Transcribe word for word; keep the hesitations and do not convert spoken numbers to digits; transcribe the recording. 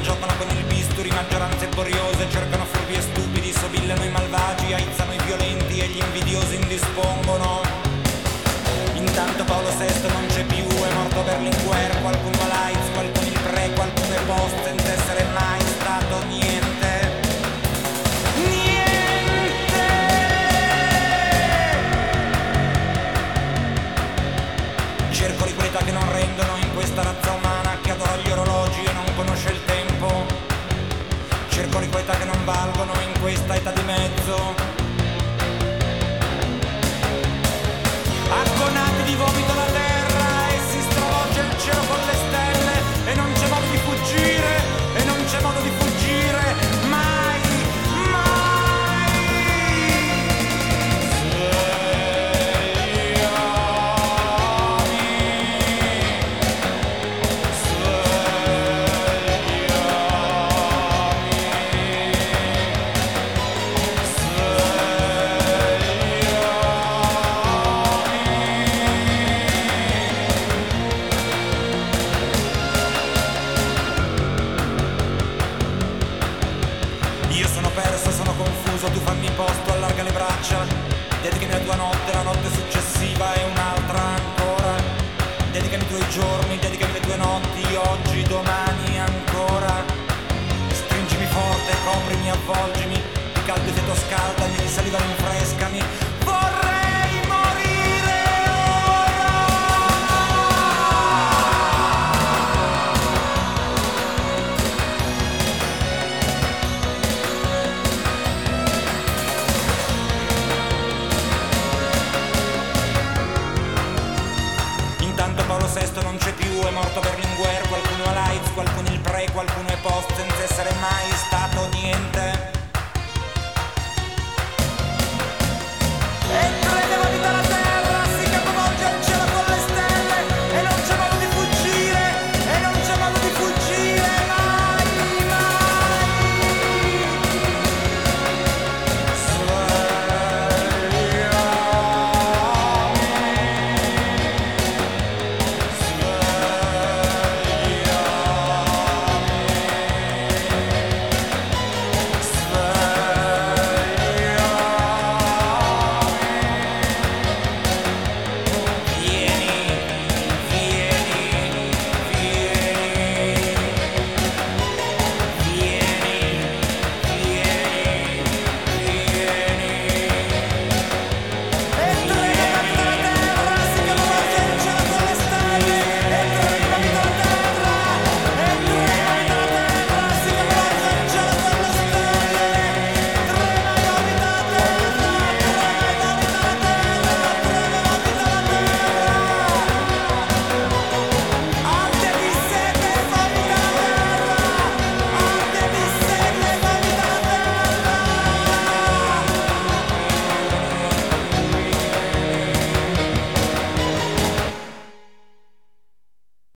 giocano con il bisturi, maggioranze boriose, cercano furbi e stupidi, sobillano i malvagi, aizzano i violenti e gli invidiosi indispongono. Intanto Paolo sesto non c'è più, è morto Berlinguer, qualcuno ha l'AIDS, qualcuno il pre, qualcuno è post, senza essere mai stato niente. Niente! Cerco liquidità che non rendono in questa razza umana che adora gli orologi e non conosce il tempo. Cerco liquidità che non valgono in questa età di mezzo. Acconati di vomito la terra e si stravolge il cielo con le stelle e non c'è modo di fuggire, e non c'è modo di fuggire mai, mai. Svegliami, io sono perso, sono confuso, tu fammi posto, allarga le braccia. Dedicami la tua notte, la notte successiva e un'altra ancora. Dedicami i tuoi giorni, dedicami le tue notti, oggi, domani ancora. Stringimi forte, coprimi, avvolgimi, di caldo e freddo scaldami, di saliva rinfrescami. Vorrei morire ora! Intanto Paolo sesto non c'è più, è morto per